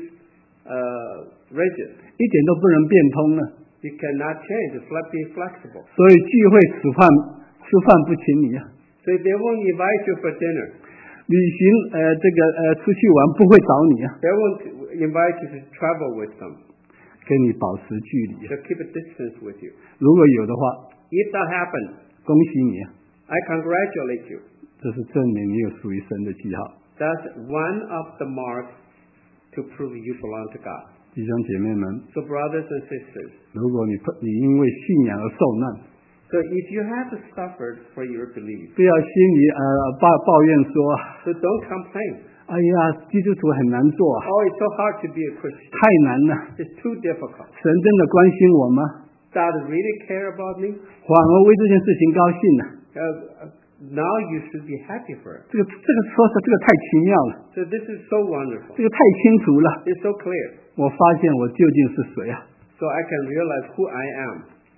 rigid. 一点都不能变通了。 You cannot change, be flexible. 所以聚会吃饭不请你啊， So they won't invite you for dinner. 旅行出去玩不会找你啊， They won't invite you to travel with them. 跟你保持距离。 They'll keep a distance with you. 如果有的话， If that happens, 恭喜你啊， I congratulate you. 这是证明你有属于神的记号。 That's one of the marks to prove you belong to God. 弟兄姐妹们， So brothers and sisters, 如果你因为信仰而受难， so if you have suffered for your belief, 不要心里抱怨说， so don't complain. 哎呀，基督徒很难做啊， Oh, it's so hard to be a Christian. 太难了， It's too difficult. 神真的关心我吗？ God really care about me? 反而为这件事情高兴了。 Now you should be happy for it. 这个说实这个太奇妙了， So this is so wonderful. 这个太清楚了。 It's so clear. 我发现我究竟是谁啊？ So I can realize who I am.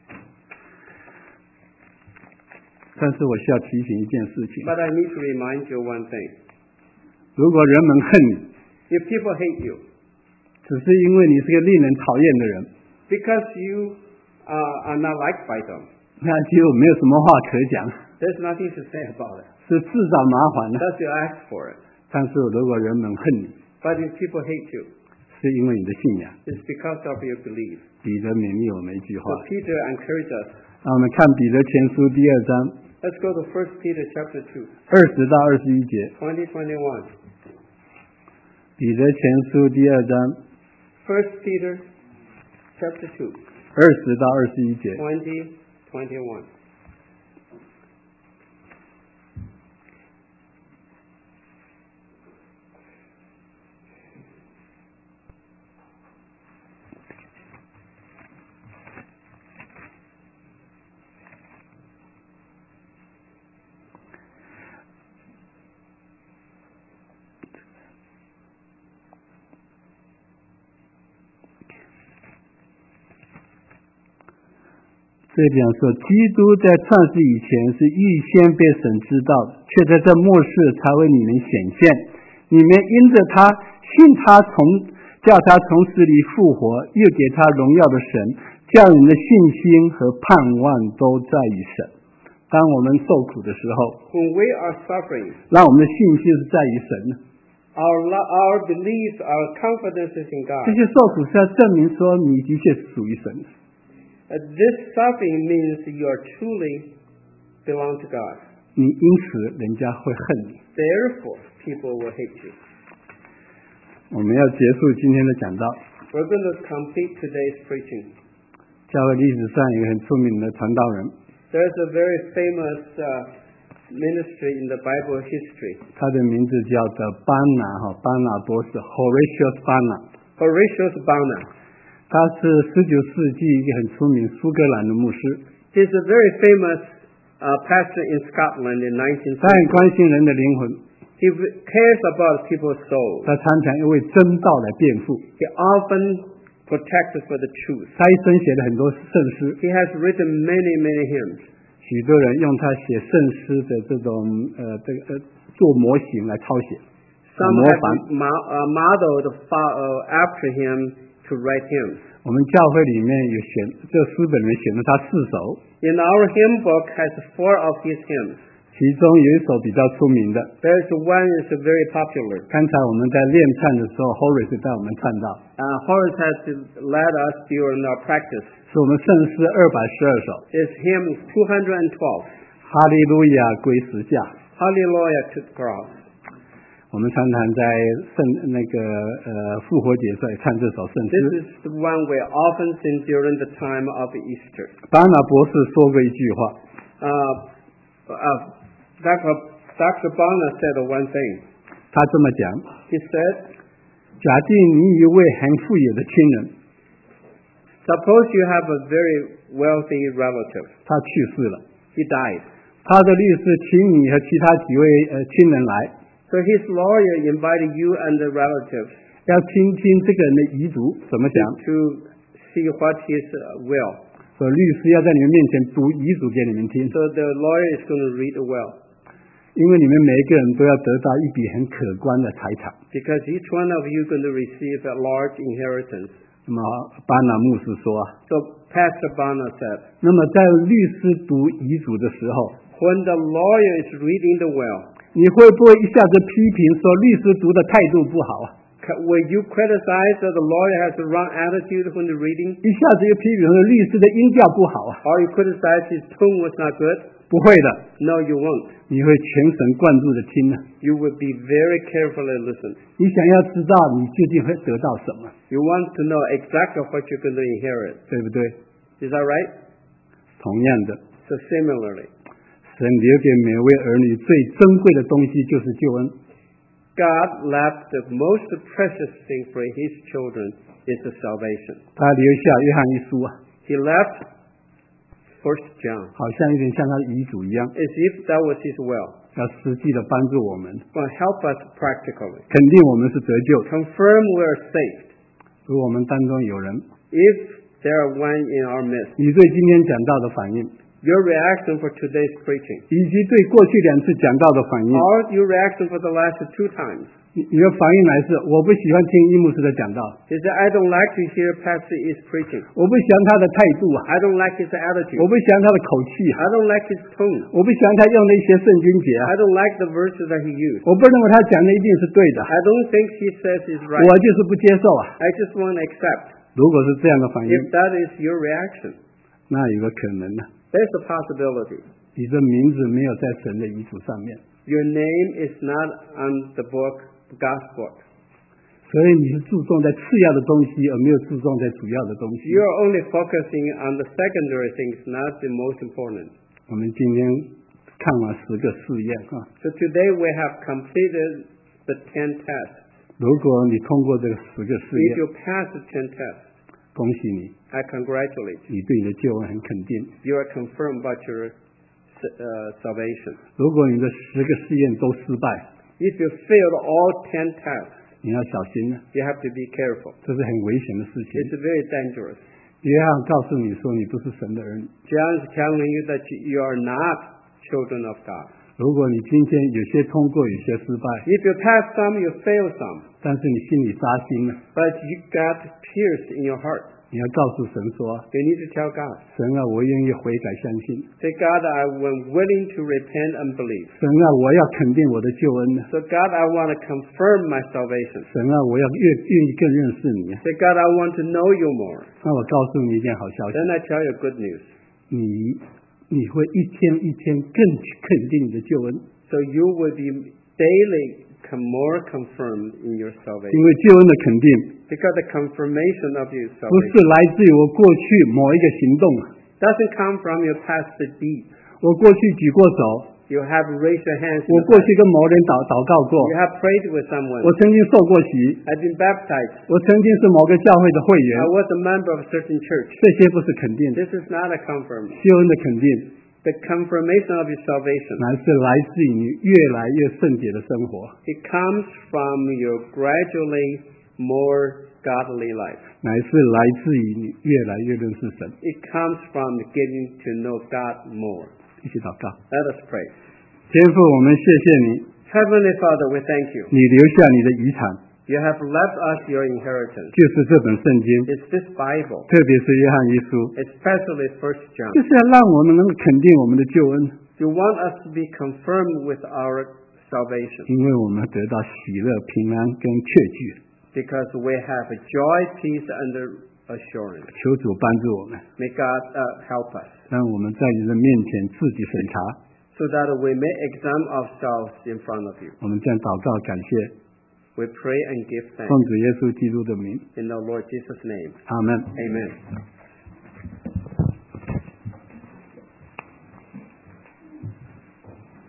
但是我需要提醒一件事情： But I need to remind you one thing. 如果人们恨你， If people hate you 只是因为你是个令人讨厌的人， because you are not liked by them, 那就没有什么话可讲， there's nothing to say about it. 是自找麻烦了。 Thus you ask for it. 但是如果人们恨你， But if people hate you, 是因为你的信仰。 it's because of your belief. 彼得勉励我们一句话 So，Peter encouraged us. 让我们看彼得前书第2章 Let's go to 1 Peter chapter 2, 20到21节。 20-21. 彼得前书第2章 1 Peter chapter 2, 20到21节。 20-21. 这里讲说，基督在创世以前是预先被神知道的，却在这末世才为你们显现。你们因着他信他叫他从死里复活，又给他荣耀的神，叫你们的信心和盼望都在于神。当我们受苦的时候， When we are suffering, 让我们的信心是在于神的。 our belief, our confidence is in 这 God. 些受苦是要证明说你的确是属于神的。 This suffering means you are truly belong to God. 你因此人家会恨你。 Therefore, people will hate you. 我们要结束今天的讲道。 We're going to complete today's preaching. 教会历史上有个很出名的传道人， There's a very famous ministry in the Bible history. 他的名字叫做班拿博士 Horatius Banner。 Horatius Bonar. 他是19世纪一个很出名苏格兰的牧师， He's a very famous pastor in Scotland in 19th 他很 century. 关心人的灵魂， He cares about people's souls. 他常常要为真道来辩护。 He often protects for the truth. 他一生写了很多圣诗， He has written many, many hymns. 许多人用他写圣诗的这种做模型来抄写， Some 模 have 仿。 modeled after him to write hymns. 我们教会里面有这诗本里面选了他4首， In our hymn book has 4 of his hymns. 其中有一首比较出名的。 There's one is very popular. 刚才我们在练唱的时候 ，Horace 带我们唱到， Horace has led us during our practice. 是我们圣诗212首， It's hymn 212. 哈利路亚归十架。 Hallelujah to the cross. 我们常常在复活节时候也唱这首圣 This 诗。 is the one we often sing during the time of Easter. 巴拿博士说过一句话， Dr. Bonner said one thing. 他这么讲： He said, 假定你一位很富有的亲人， suppose you have a very wealthy relative. 他去世了， He died. 他的律师请你和其他几位亲人来， So his lawyer invited you and the relatives 要听听这个人的遗嘱怎么讲。 to see what his will. 所以律师要在你们面前读遗嘱给你们听， So the lawyer is going to read the will. 因为你们每一个人都要得到一笔很可观的财产。 Because each one of you is going to receive a large inheritance. 那么巴拿牧师说， So Pastor Bonner said, 那么在律师读遗嘱的时候， when the lawyer is reading the will, 你会不会一下子批评说律师读的态度不好啊？ will you criticize that the lawyer has the wrong attitude when the reading? 一下子又批评说律师的音调不好啊？ Or you criticize his tone was not good? 不会的， No, you won't. 你会全神贯注的听呢。 You will be very carefully listen. 你想要知道你究竟会得到什么， You want to know exactly what you're going to inherit. 对不对？ Is that right? 同样的， So similarly, 神留给每位儿女最珍贵的东西就是救恩。 God left the most precious thing for his children is the salvation. 他留下约翰一书啊， He left 1 John 好像有点像他的遗嘱一样， as if that was his will. 要实际的帮助我们， Will help us practically. 肯定我们是得救的。 Confirm we're saved. 如果我们当中有人， If there are one in our midst, 你对今天讲到的反应， your reaction for today's preaching, 以及对过去2次讲到的反应， or your reaction for the last 2 times, 你的反应来是我不喜欢听伊牧师的讲道， is that I don't like to hear Pastor is preaching. 我不喜欢他的态度啊， I don't like his attitude. 我不喜欢他的口气啊， I don't like his tone. 我不喜欢他用的一些圣经节啊， I don't like the verses that he used. 我不认为他讲的一定是对的， I don't think he says is right. 我就是不接受啊。 I just want to accept. 如果是这样的反应 If，that is your reaction, 那有个可能呢， there's a possibility. 你的名字没有在神的遗嘱上面， Your name is not on the book, God's book. 所以你是注重在次要的东西，而没有注重在主要的东西。 You're only focusing on the secondary things, not the most important. 我们今天看完10个试验啊， So today we have completed the 10 tests. 如果你通过这个10个试 If 验， you pass the 10 tests, 恭喜你， I congratulate you. 你对你的救恩很肯定。 You are confirmed about your salvation. 如果你的10个试验都失败， If you failed all 10 tests, 你要小心了， you have to be careful. 这是很危险的事情。 It's very dangerous. 约翰告诉你说你不是神的儿女。 John is telling you that you are not children of God. 如果你今天有些通过，有些失败， If you pass some, you fail some. 但是你心里扎心了， But you got pierced in your heart. 你要告诉神说 You need to tell God. 神啊，我愿意悔改相信。 Say, God, I am willing to repent and believe. 神啊，我要肯定我的救恩。 So, God, I want to confirm my salvation. 神啊，我要愿意更认识你。 Say, God, I want to know you more. 那我告诉你一件好消息， Then I tell you good news. 你会一天一天更肯定你的救恩， So you will be daily more confirmed in your 因 salvation. 为救恩的肯定 Because the confirmation of your 不是 salvation 来自于我过去某一个行动， doesn't come from your past deeds. 我过去举过手， You have raised your hands. 我过去跟某人祷告过， You have prayed with someone. 我曾经受过洗， I've been baptized. 我曾经是某个教会的会员 I，was a member of a certain church. 这些不是肯定的， This is not a confirmation. 救恩的肯定 The confirmation of your salvation. 乃是来自于你越来越圣洁的生活， It comes from your gradually more godly life. 乃是来自于你越来越认识神。 It comes from getting to know God more. 一起祷告， Let us pray. 天父，我们谢谢你， Heavenly Father, we thank you. 你留下你的遗产， You have left us your inheritance. 就是这本圣经， It's this Bible, 特别是约翰一书， especially 1 John. 就是要让我们能够肯定我们的救恩， You want us to be confirmed with our salvation 因为我们得到喜乐、平安跟确据。 because we have a joy, peace, and assurance. 求主帮助我们， May God help us 让我们在你的面前自己审查。 so that we may examine ourselves in front of you. 我们这样祷告感谢， We pray and give 奉 thanks 主耶稣基督的名， in the Lord Jesus' name. 阿门。 Amen.